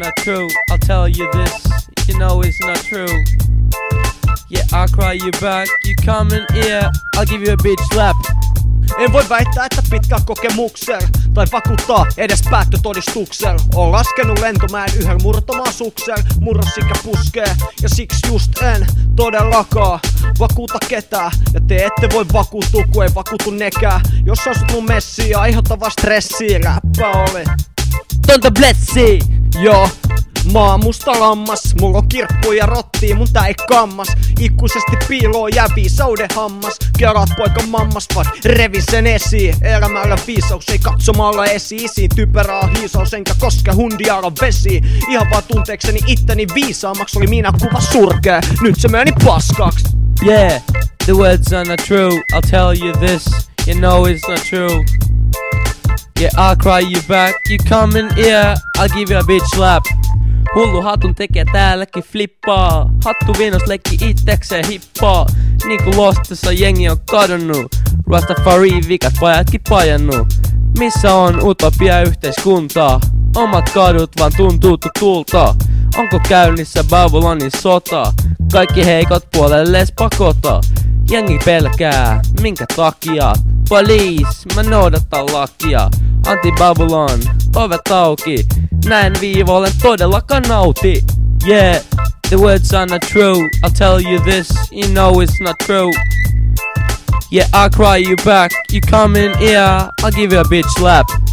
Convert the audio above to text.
not true. I'll tell you this, you know it's not true. Yeah, I'll cry you back, you come in here, I'll give you a bitch slap. En voi väittää, että pitkällä kokemuksella tai vakuuttaa edes päättötodistuksella. Oon laskenut lentomäen yhden murtomaan suksella. Murrosikä puskee ja siksi just en todellakaan vakuuta ketään. Ja te ette voi vakuutua, kun ei vakuutu nekään. Jos asut mun messiin aiheuttavaa stressiä, räppä oli Tonta Bletsi! Joo, mä oon musta lammas, mulla on kirppuja rottii, mun tää ei kammas. Ikuisesti piiloo jää viisauden hammas. Kerrat poika mammas vaan revi sen esiin. Elämällä viisaus ei katsomalla esi-isiin. Typerää hiisaus enkä koske hundiaran vesiin. Ihan vaan tunteekseni itteni viisaammaksi oli minä kuva surkea. Nyt se meni paskaks. Yeah, the words are not true. I'll tell you this, you know it's not true. Yeah, I'll cry you back, you come in here, I'll give you a bitch slap. Hullu hatun tekee täälläkin flippaa. Hattu viinos leikki itsekseen hippaa. Niinku Lostissa jengi on kadonnut. Rastafari vikat pajatkin pajannut. Missä on utopia yhteiskuntaa? Omat kadut vaan tuntuu tutulta. Onko käynnissä Babylonin sota? Kaikki heikot puolelles pakota. Jengi pelkää, minkä takia? Police, mä noudatan lakia. Anti-Babylon, ovet auki. Näin viivolen todellakaan nauti. Yeah, the words are not true. I'll tell you this, you know it's not true. Yeah, I'll cry you back, you come in here, I'll give you a bitch slap.